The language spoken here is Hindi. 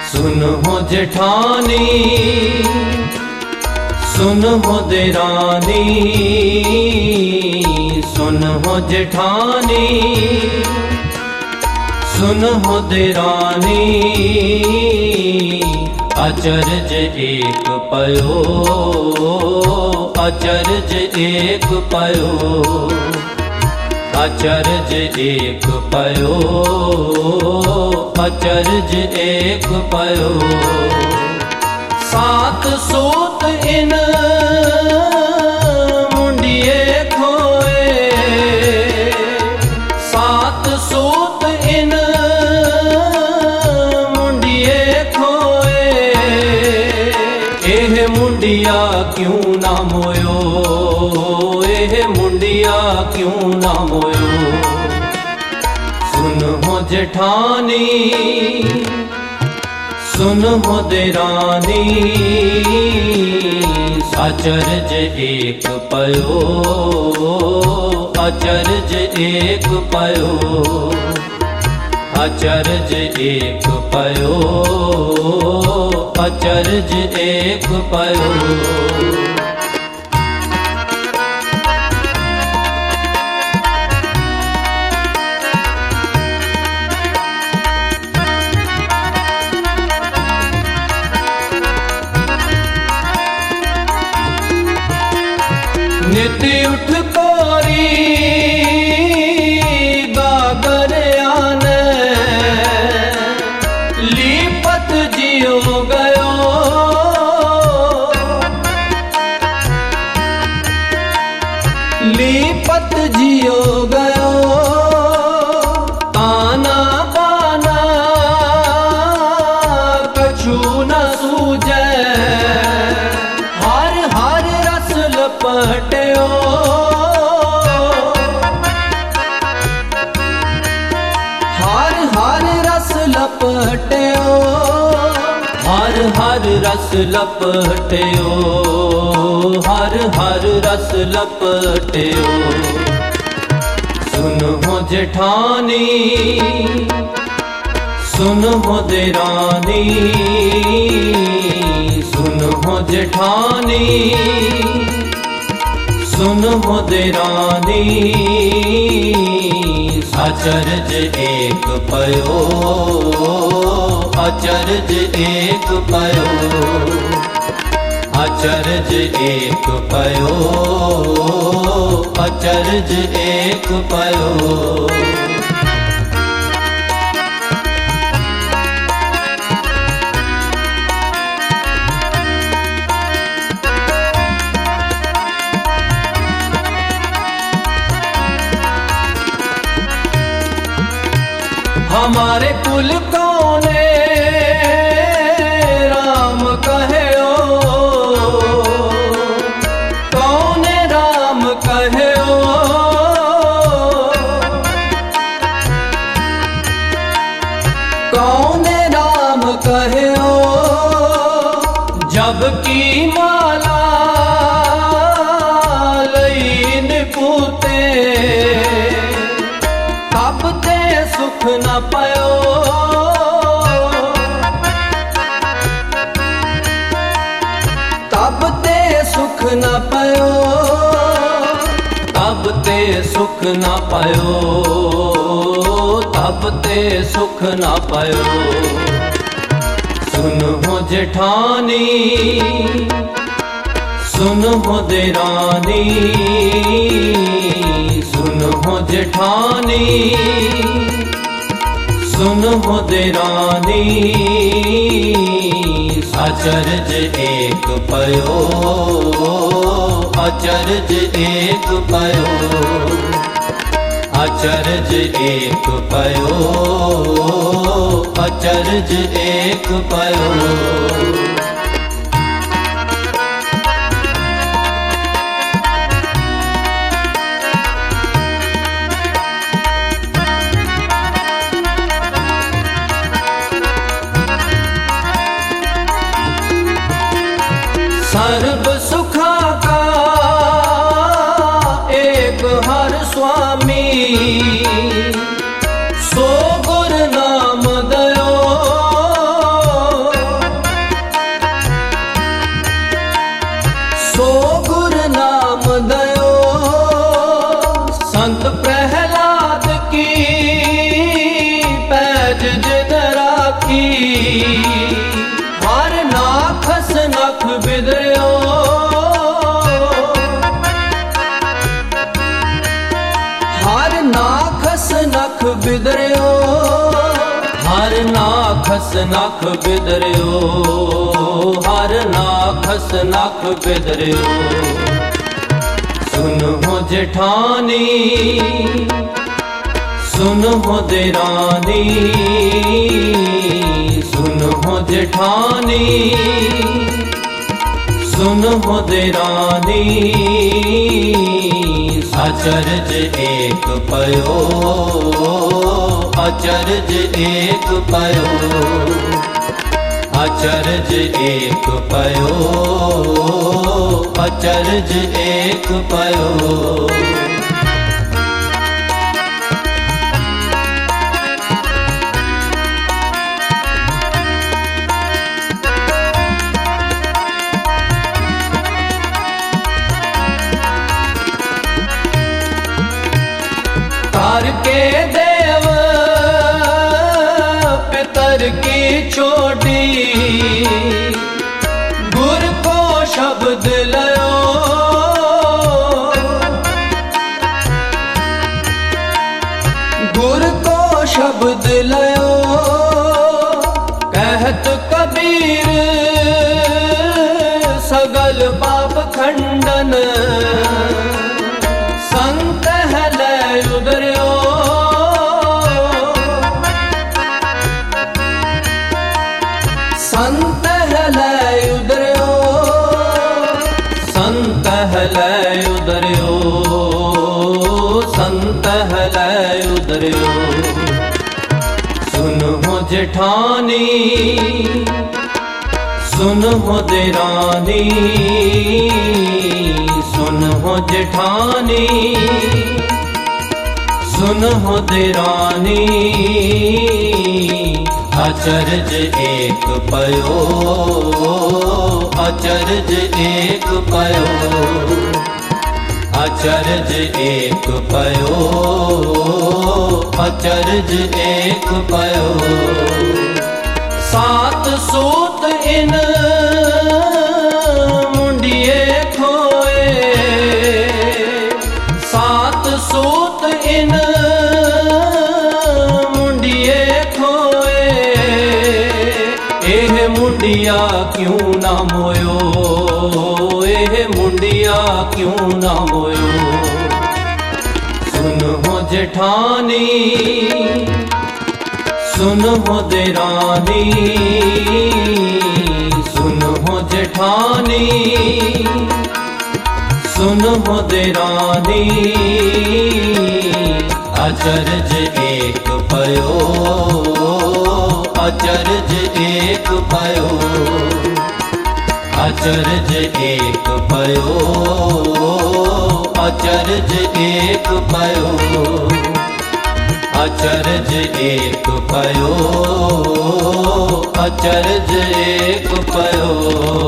सुन हो जेठानी सुन हो देरानी, सुन हो जेठानी सुन हो देरानी, अचरज एक पयो अचरज एक पयो, अचरज एक पयो अचरज एक पयो। सात सूत इन मुंडिये खोए, सात सूत इन मुंडिये खोए, एह मुंडिया क्यों ना मोयो, एह मुंडिया क्यों ना मोयो। सुन हो जेठानी सुन हो देरानी, अचरज एक पयो अचरज एक पयो, अचरज एक पयो अचरज एक पयो। नित उठ कोरी गागर आने, लीपत जियो गयो, लीपत जियो गयो, आना बाना कछु न सूझे, हर हर रस लपट्यो, हर हर रस लपट्यो, हर हर रस लपट्यो, हर हर रस लपट्यो। सुन हो जेठानी सुन हो देरानी, सुन हो जेठानी सुन हो देरानी, अचरज एक पयो अचरज एक पयो, अचरज एक पयो अचरज एक पयो। हमारे कुल कौने राम कहो, कौने राम कहो, कौने राम कहो, जबकि माला लईन पूते, तब ते सुख न पायो, तब ते सुख न पायो, तब ते सुख न पायो, तब ते सुख न पायो। सुन हो जेठानी सुन हो देरानी, सुन हो जेठानी सुन हो देरानी, अचरज एक पयो अचरज एक पयो, अचरज एक पयो अचरज एक पयो। सर्व सुखा का एक हर स्वामी, सो गुर नाम दयो, राखी हर नाखस नख बिदरियो हर नाखस नख बिदरियो हर नाखस नख बिदरियो हर नाखस नख बिदरियो सुन हो जेठानी सुन हो देरानी सुन हो जेठानी सुन हो देरानी अचरज एक पयो अचरज एक पयो अचरज एक पयो अचरज एक पयो तार के देव पितर की चोटी गुर को शब्द लयो गुर को शब्द लयो कहत कबीर सगल पाप खंडन संत है उदरियो संत है उदरियो संत है उदरियो संत है उदरियो सुन हो जेठानी सुन हो देरानी सुन हो जेठानी सुन हो देरानी अचरज एक पयो अचरज एक पयो अचरज एक पयो अचरज एक पयो सात सूत इन मुंडिये खोए सात सूत इन मुंडिये खोए एह मुंडिया क्यों ना मोयो एह मुंडिया क्यों ना मोयो सुन हो जेठानी सुन हो देरानी सुन हो जेठानी सुन हो देरानी अचरज एक पयो अचरज एक पयो अचरज एक पयो अचरज एक पयो अचरज एक पयो अचरज एक पयो।